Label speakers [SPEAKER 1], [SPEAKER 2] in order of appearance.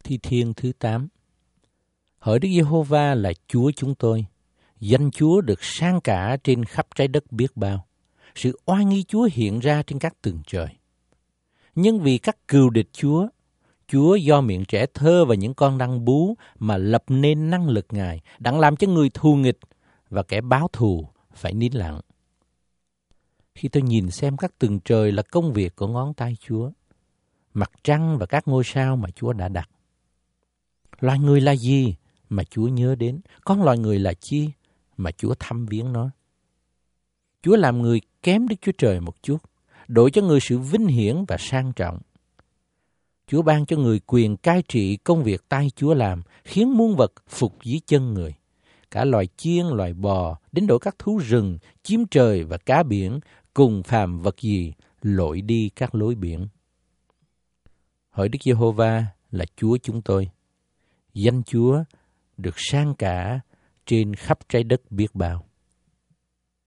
[SPEAKER 1] Thi Thiên thứ 8. Hỡi Đức Giê-hô-va là Chúa chúng tôi, danh Chúa được sang cả trên khắp trái đất biết bao. Sự oai nghi Chúa hiện ra trên các tầng trời. Nhưng vì các cừu địch Chúa, Chúa do miệng trẻ thơ và những con răng bú mà lập nên năng lực Ngài, đặng làm cho người thù nghịch và kẻ báo thù phải nín lặng. Khi tôi nhìn xem các tầng trời là công việc của ngón tay Chúa, mặt trăng và các ngôi sao mà Chúa đã đặt. Loài người là gì mà Chúa nhớ đến? Con loài người là chi mà Chúa thăm viếng nó? Chúa làm người kém Đức Chúa Trời một chút, đổi cho người sự vinh hiển và sang trọng. Chúa ban cho người quyền cai trị công việc tay Chúa làm, khiến muôn vật phục dưới chân người. Cả loài chiên, loài bò, đến đổi các thú rừng, chim trời và cá biển, cùng phàm vật gì lội đi các lối biển. Hỡi Đức Giê-hô-va là Chúa chúng tôi, danh Chúa được sang cả trên khắp trái đất biết bao.